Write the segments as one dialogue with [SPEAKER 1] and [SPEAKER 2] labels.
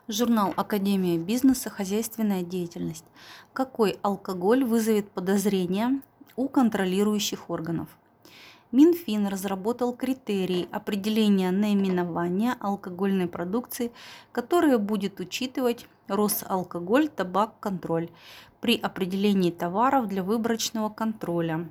[SPEAKER 1] Журнал «Академия бизнеса. Хозяйственная деятельность». Какой алкоголь вызовет подозрения у контролирующих органов? Минфин разработал критерии определения наименования алкогольной продукции, которые будет учитывать Росалкоголь, табак, контроль при определении товаров для выборочного контроля.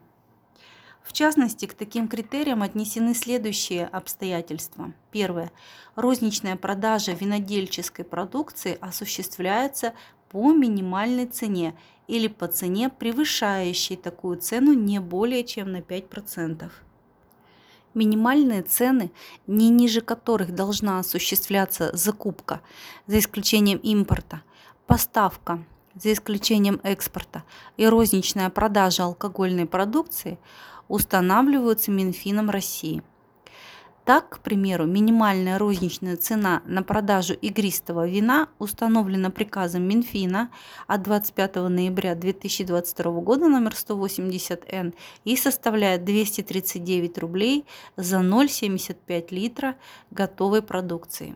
[SPEAKER 1] В частности, к таким критериям отнесены следующие обстоятельства. Первое. Розничная продажа винодельческой продукции осуществляется по минимальной цене или по цене, превышающей такую цену не более чем на 5%. Минимальные цены, не ниже которых должна осуществляться закупка, за исключением импорта, поставка, за исключением экспорта, и розничная продажа алкогольной продукции устанавливаются Минфином России. Так, к примеру, минимальная розничная цена на продажу игристого вина установлена приказом Минфина от 25 ноября 2022 года номер 180Н и составляет 239 рублей за 0,75 литра готовой продукции.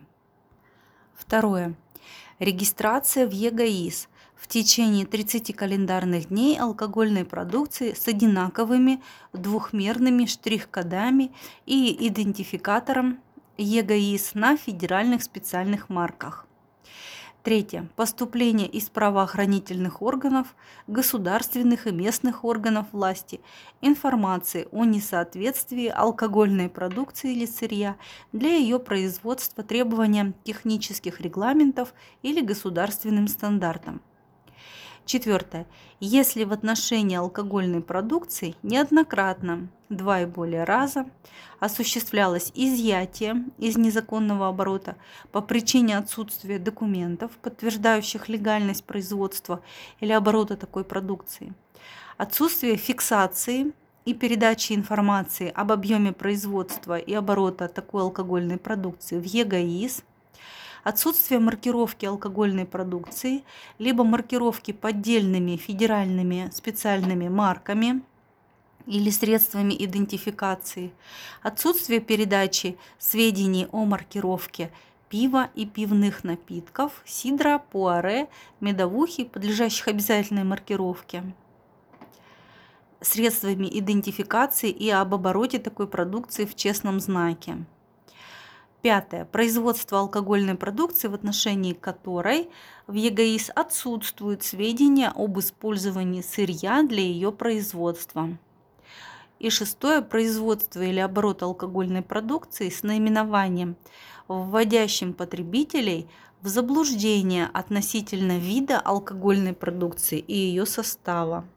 [SPEAKER 1] Второе. Регистрация в ЕГАИС в течение 30 календарных дней алкогольной продукции с одинаковыми двухмерными штрих-кодами и идентификатором ЕГАИС на федеральных специальных марках. Третье. Поступление из правоохранительных органов, государственных и местных органов власти информации о несоответствии алкогольной продукции или сырья для ее производства требованиям технических регламентов или государственным стандартам. Четвертое. Если в отношении алкогольной продукции неоднократно, 2 и более раза, осуществлялось изъятие из незаконного оборота по причине отсутствия документов, подтверждающих легальность производства или оборота такой продукции, отсутствие фиксации и передачи информации об объеме производства и оборота такой алкогольной продукции в ЕГАИС, отсутствие маркировки алкогольной продукции, либо маркировки поддельными федеральными специальными марками или средствами идентификации, отсутствие передачи сведений о маркировке пива и пивных напитков, сидра, пуаре, медовухи, подлежащих обязательной маркировке, средствами идентификации и об обороте такой продукции в честном знаке. Пятое. Производство алкогольной продукции, в отношении которой в ЕГАИС отсутствуют сведения об использовании сырья для ее производства. И шестое. Производство или оборот алкогольной продукции с наименованием, вводящим потребителей в заблуждение относительно вида алкогольной продукции и ее состава.